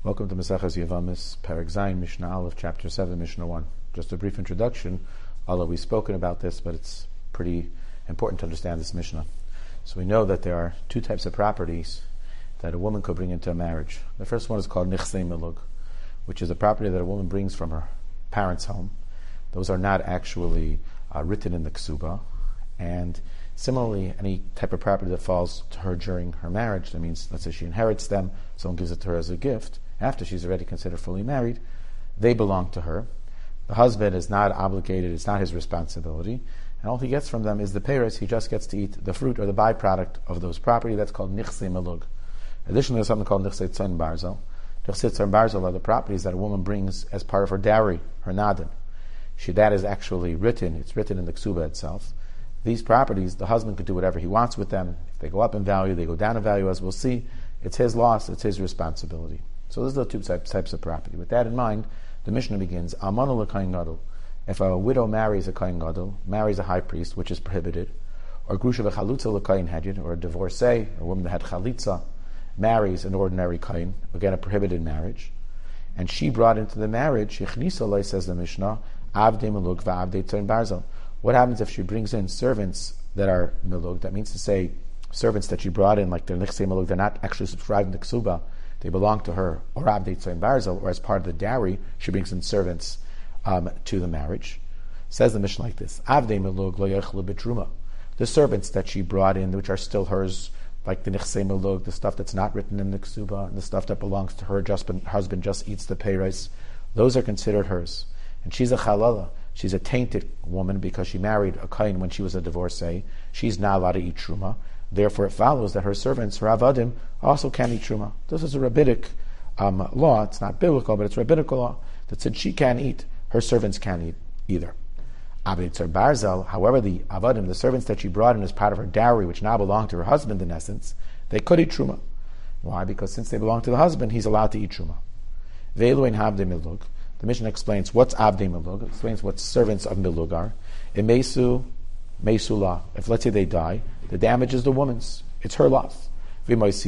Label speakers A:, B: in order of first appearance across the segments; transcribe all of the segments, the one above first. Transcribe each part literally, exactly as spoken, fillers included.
A: Welcome to Maseches Yevamos, Perek Zayin, Mishnah Aleph, Chapter seven, Mishnah one. Just a brief introduction, although we've spoken about this, but it's pretty important to understand this Mishnah. So we know that there are two types of properties that a woman could bring into a marriage. The first one is called Nichsei Milug, which is a property that a woman brings from her parents' home. Those are not actually uh, written in the Ksuba. And similarly, any type of property that falls to her during her marriage, that means, let's say she inherits them, someone gives it to her as a gift, after she's already considered fully married, they belong to her. The husband is not obligated, it's not his responsibility, and all he gets from them is the peiros. He just gets to eat the fruit or the byproduct of those property. That's called nichsei melug. Additionally, there's something called nichsei tzayin barzel. Nichsei tzayin barzel are the properties that a woman brings as part of her dowry, her nadin. She, that is actually written, it's written in the ksuba itself. These properties, the husband could do whatever he wants with them. If they go up in value, they go down in value, as we'll see. It's his loss, it's his responsibility. So those are the two types, types of property. With that in mind, the Mishnah begins, Amanu l'kayin gadol. If a widow marries a kayin gadol, marries a high priest, which is prohibited, or grusha v'chalutza l'kayin hadyin, or a divorcee, a woman that had chalitza, marries an ordinary kayin, again a prohibited marriage, and she brought into the marriage, yichnisa lei, says the Mishnah, avdei melug v'avdei tzayin barzel. What happens if she brings in servants that are melug? That means to say, servants that she brought in, like they're nichsei melug, they're not actually subscribed to the ksuba, they belong to her, or avdei tzayin barzel, or as part of the dowry, she brings in servants um, to the marriage. Says the Mishnah like this: avdei melug lo yechlu b'truma. The servants that she brought in, which are still hers, like the nichsei melug, the stuff that's not written in the ksuba, and the stuff that belongs to her just, husband just eats the peiros, those are considered hers. And she's a chalala. She's a tainted woman because she married a kain when she was a divorcee. She's not allowed to eat truma. Therefore, it follows that her servants, her avadim, also can't eat truma. This is a rabbinic um, law. It's not biblical, but it's rabbinical law that said she can't eat, her servants can't eat either. Avdei tzayin barzel, however, the avadim, the servants that she brought in as part of her dowry, which now belong to her husband in essence, they could eat truma. Why? Because since they belong to the husband, he's allowed to eat truma. Ve'elu ein avdei milug. The Mishnah explains what's avdei milug, it explains what servants of milug are. Imesu meisula. If let's say they die, the damage is the woman's. It's her loss. If let's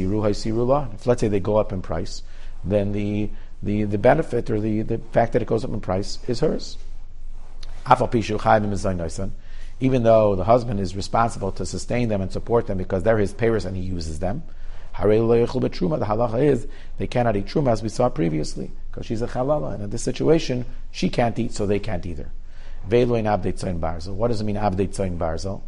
A: say they go up in price, then the the, the benefit or the, the fact that it goes up in price is hers. Even though the husband is responsible to sustain them and support them because they're his peiros and he uses them, the halacha is they cannot eat truma, as we saw previously, because she's a chalala, and in this situation she can't eat, so they can't either. What does it mean avdei tzayin barzel?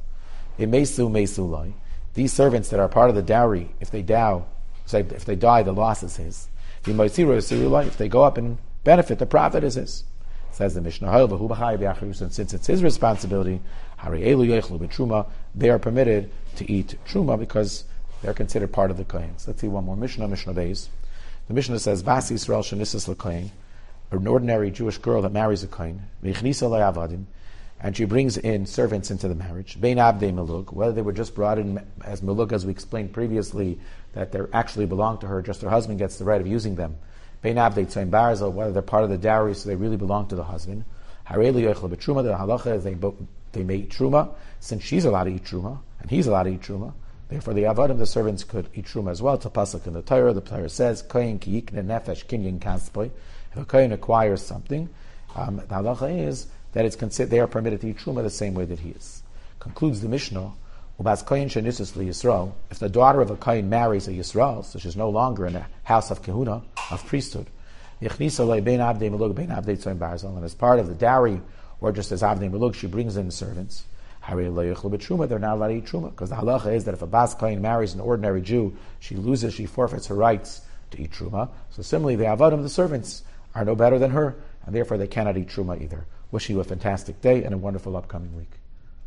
A: These servants that are part of the dowry, if they dow, say if they die, the loss is his. If they go up and benefit, the profit is his. Says the Mishnah, and since it's his responsibility, they are permitted to eat truma because they're considered part of the kohen. Let's see one more Mishnah, Mishnah Beis. The Mishnah says, Vas Yisrael shenisas l'kohen, an ordinary Jewish girl that marries a kohen, and she brings in servants into the marriage, bein avdei melug, whether they were just brought in as melug, as we explained previously, that they actually belong to her, just her husband gets the right of using them. Bein avdei tzayin barzel, whether they're part of the dowry, so they really belong to the husband. Harei yochel b'truma, the halacha is they, they may eat truma, since she's allowed to eat truma, and he's allowed to eat truma. Therefore, the avadim, the servants, could eat truma as well. It's a pasuk in the Torah. The Torah says, "Kohen ki yikne nefesh kinyan kaspoy." If a kohen acquires something, um, the halacha is that it's considered they are permitted to eat truma the same way that he is. Concludes the Mishnah, "Ubas kohen shenisus liYisrael." If the daughter of a kohen marries a Yisrael, so she's no longer in a house of kehuna, of priesthood, yichnisa lei bein avdei melug bein avdei tzayin barzel, and as part of the dowry, or just as avdei melug, she brings in servants. They're not allowed to eat truma, because the halacha is that if a bas kohen marries an ordinary Jew, she loses, she forfeits her rights to eat truma. So similarly, the avadim, the servants, are no better than her, and therefore they cannot eat truma either. Wishing you a fantastic day and a wonderful upcoming week.